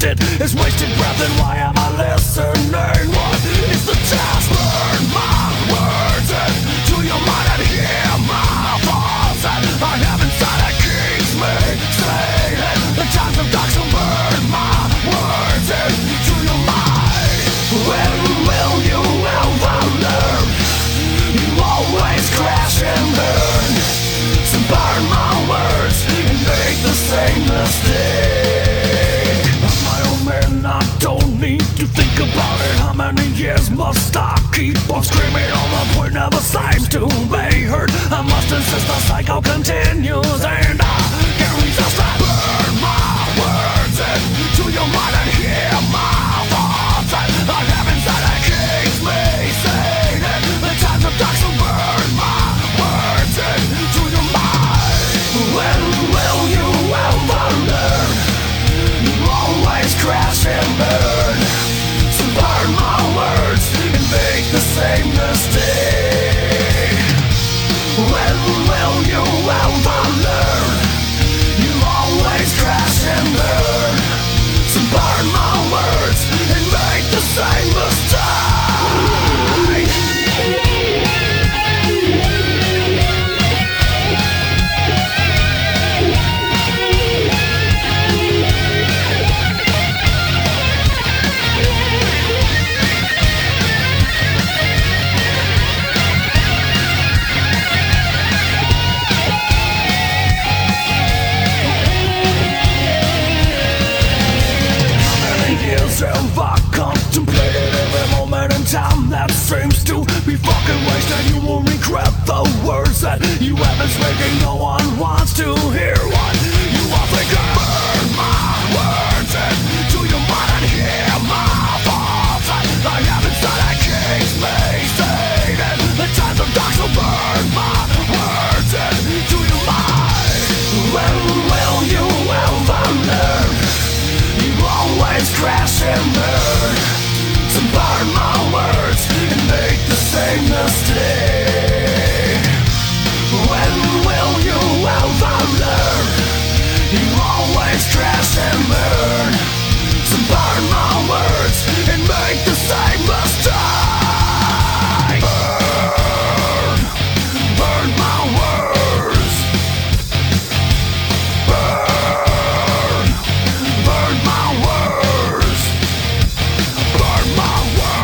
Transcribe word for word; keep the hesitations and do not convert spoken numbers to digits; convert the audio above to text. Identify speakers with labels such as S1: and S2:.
S1: wasted. It's wasted breath, and why am I listening? What is the task? Burn my words into your mind and hear my thoughts that I have inside that keeps me sane. The times of dark, so burn my words into your mind. When will you ever learn? You always crash and burn. So burn my words and make the same mistake. I'm my own man, I don't need to think about it. How many years must I keep on screaming? All the point never seems to be heard. I must insist the cycle continues, and I can't resist that. Burn my words into your mind and hear my thoughts that I have inside that keeps me sane. The times of dark, so burn my words into your mind. When will you ever learn? You always crash and burn. So burn my words and make the same mistake. When will you ever learn? You always crash and burn. So burn my words and make the same mistake. Have I contemplated every moment in time that seems to be fucking wasted? You will regret the words that you have been speaking. No one wants to hear what you are thinking. Burn my words into your mind and hear my thoughts that I have inside that keeps me sane. And the times of dark, so burn my words into your mind. When will you ever learn? You always crash and burn. So burn my words and make the same mistake. When will you ever learn? You always crash and burn.